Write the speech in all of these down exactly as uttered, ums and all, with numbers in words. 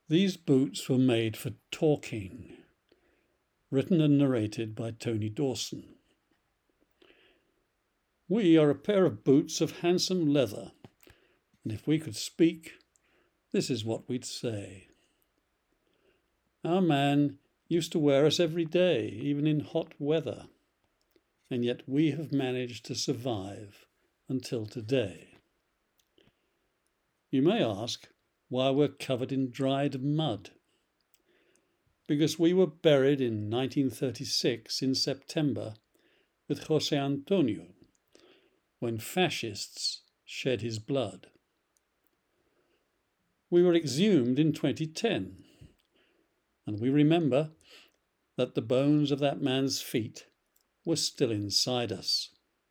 These boots were made for talking. Written and narrated by Tony Dawson. We are a pair of boots of handsome leather, and if we could speak, this is what we'd say. Our man used to wear us every day, even in hot weather, and yet we have managed to survive until today. You may ask why we're covered in dried mud. Because we were buried in nineteen thirty-six in September with José Antonio, when fascists shed his blood. We were exhumed in twenty ten, and we remember that the bones of that man's feet were still inside us.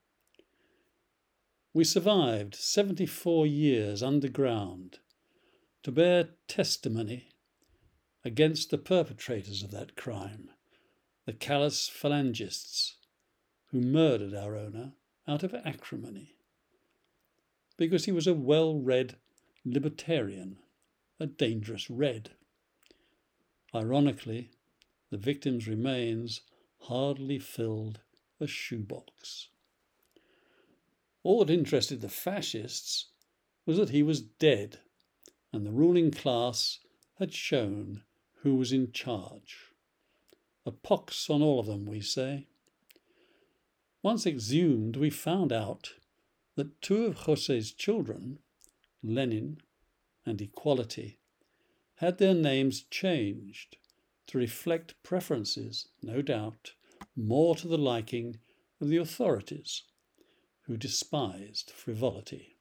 We survived seventy-four years underground to bear testimony against the perpetrators of that crime, the callous phalangists who murdered our owner out of acrimony, because he was a well-read libertarian, a dangerous red. Ironically, the victim's remains hardly filled a shoebox. All that interested the fascists was that he was dead, and the ruling class had shown who was in charge. A pox on all of them, we say. Once exhumed, we found out that two of José's children, Lenin and Equality, had their names changed to reflect preferences, no doubt, more to the liking of the authorities, who despised frivolity.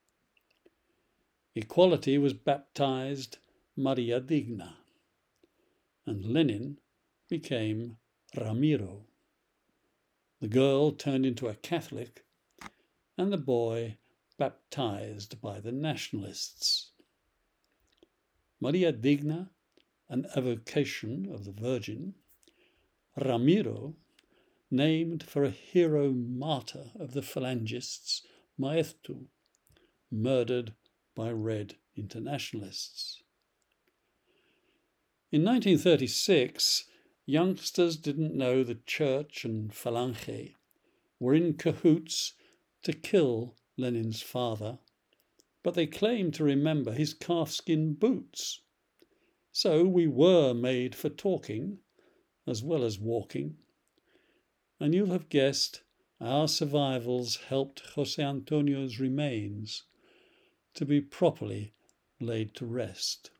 Equality was baptized Maria Digna, and Lenin became Ramiro. The girl turned into a Catholic, and the boy baptized by the nationalists. Maria Digna, an evocation of the Virgin. Ramiro, named for a hero martyr of the phalangists, Maeztu, murdered by Red internationalists. In nineteen thirty-six, youngsters didn't know the church and Falange were in cahoots to kill Lenin's father, but they claimed to remember his calfskin boots. So we were made for talking as well as walking, and you'll have guessed our survivals helped José Antonio's remains to be properly laid to rest.